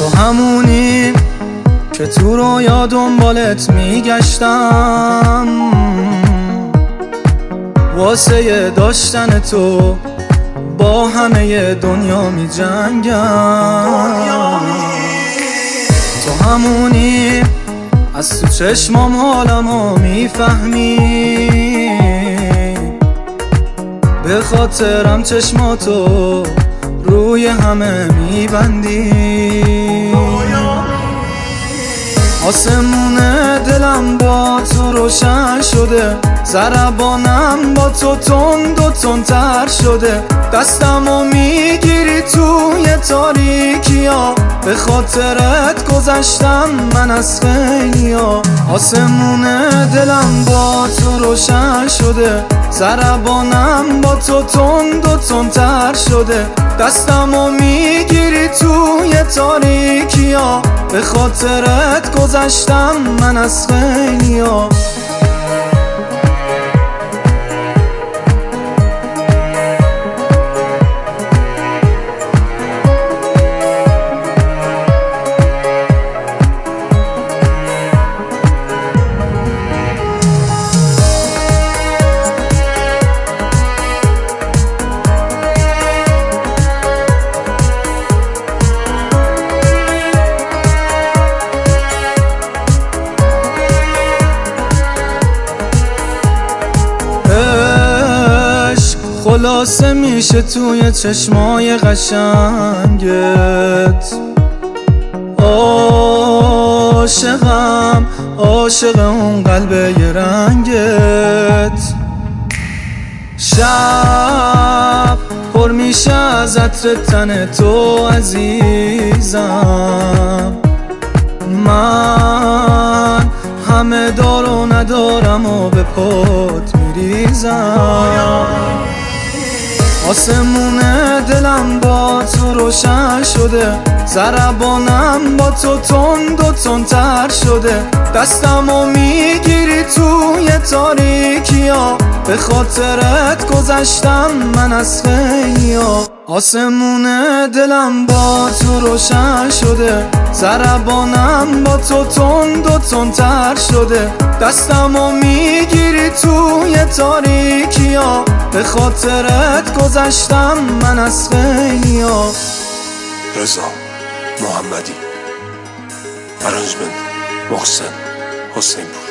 تو همونی که تو رویا دنبالت میگشتم، واسه داشتن تو با همه دنیا می جنگم. تو همونی از تو چشمام حالمو میفهمی، به خاطرم چشماتو روی همه میبندی. آسمون دلم با تو روشن شده، ضربانم با تو تند و تندتر شده، دستمو میگیری توی تاریکیا، به خاطرت گذشتم من از خیلیا. آسمون دلم با تو روشن شده، ضربانم با تو تند و تندتر شده، دستمو میگیری توی تاریکیا، به خاطرت گذشتم من از خیلیا. خلاصه میشه توی چشمای قشنگت، عاشقم عاشق اون قلب یه رنگت. شب پر میشه از عطر تن تو عزیزم، من همه دار و ندارم و به پات میریزم. آسمون دلم با تو روشن شده، ضربانم با تو تند و تندتر شده، دستمو میگیری توی تاریکیا، به خاطرت گذشتم من از خیلیا. آسمون دلم با تو روشن شده، ضربانم با تو تند و تندتر شده، دستمو میگیری توی تاریکیا، به خاطرت گذشتم من از خیلیا. رضا محمدی، ارنجمنت محسن حسینپور.